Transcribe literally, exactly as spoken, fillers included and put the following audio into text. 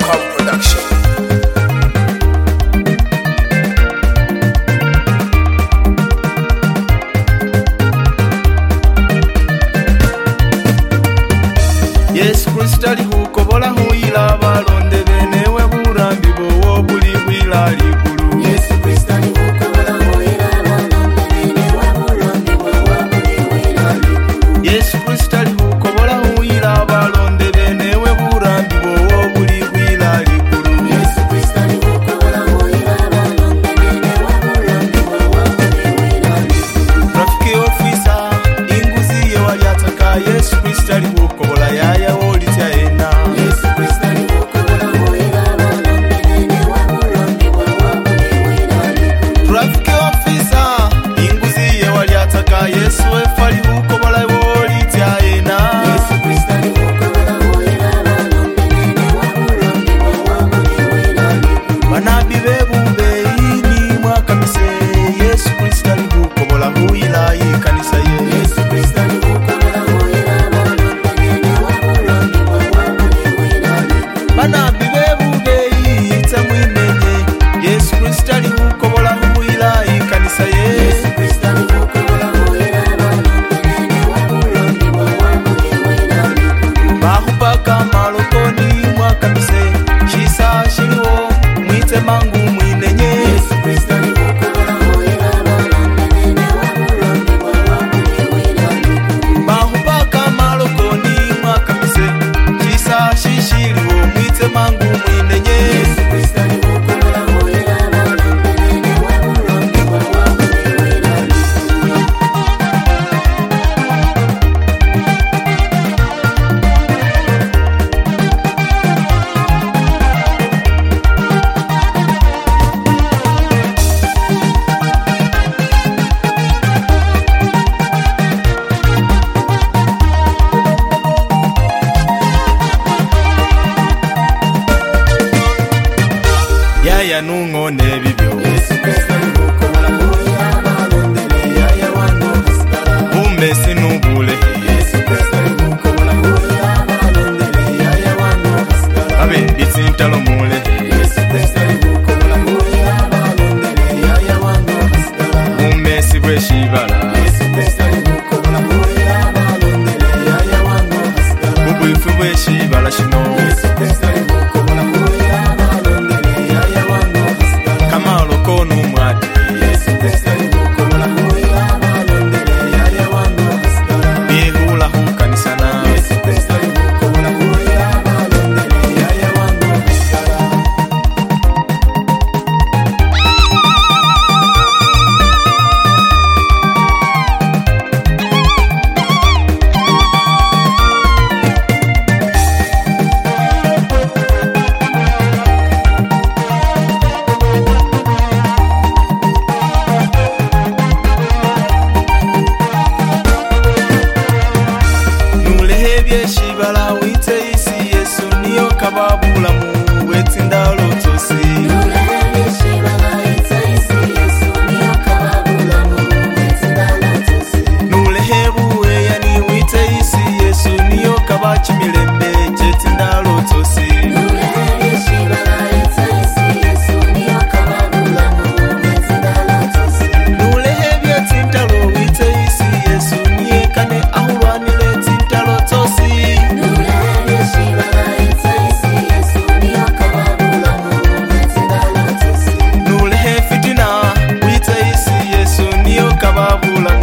Come Production. Yesu Kristo ali hukobola huyila balonde benewe burambi bowo buli bwila ligulu. Yesu Kristo ali hukobola huyila balonde benewe burambi bowo buli bwila ligulu. Yesu Kristo ali hukobola huyila balonde benewe burambi bowo buli bwila ligulu. Yesu Kristo ali hukobola huyila balonde benewe burambi bowo buli bwila ligulu. Rafiki ofisa inguzi ye walyataka Yesu Kristo ali hukobola yaya woli tyaena. Yesu Kristo ali hukobola huyila balonde benewe burambi bowo buli bwila ligulu. Rafiki ofisa inguzi ye walyataka Yesu efali hukobola woli tyaena. Yesu Kristo ali hukobola huyila balonde benewe burambi bowo buli bwila ligulu. Banabi bebubeini mwakamise Yesu Kristo ali hukobola huyila yikanisa ye. Yesu Kristo ali hukobola huyila balonde benewe burambi bowo buli bwila ligulu. Banabi bebubeyi tamwimenye Yesu Kristo ali hukobola huyila yikanisa ye. Yesu Kristo ali hukobola huyila balonde benewe burambi bowo buli bwila ligulu. Bahupaka malokoni mwakamise shisa shiliwo mwite mangu mwinenye. Yesu Kristo ali hukobola huyila balonde benewe burambi bowo buli bwila ligulu. Bahupaka malokoni mwakamise shisa shishiliwo mwite mangu mwinenye. Yesu Kristo ali hukobola huyila balonde benewe burambi bowo buli bwila ligulu. Yaya nungone bibyo Yesu Kristo ali hukobola huyila balonde yaya wano hasigala. umesi nubule Yesu Kristo ali hukobola huyila balonde yaya wano hasigala. abenditsi ntalo mule Yesu Kristo ali hukobola huyila balonde yaya wano hasigala. umesi bweshibala Yesu Kristo ali hukobola huyila balonde yaya wano hasigala. ubwifu bweshibala shino Yesu Kristo ali hukobola huyila balonde yaya wano hasigala. kamaloko numwati Yesu Kristo ali hukobola huyila balonde yaya wano hasigala. bihula hukanisana Yesu Kristo ali hukobola huyila balonde yaya wano hasigala. nulehe byeshibala wite isi Yesu niyo kababulamu wetsindalo tosi. Nulehe buweya ni wite isi Yesu niyo kabachimilembe chetindalo tosi. Nulehe byetsintalo wite isi Yesu niye kane ahulwanile tsintalo tosi. Nulehe fitina wite isi Yesu niyo kababula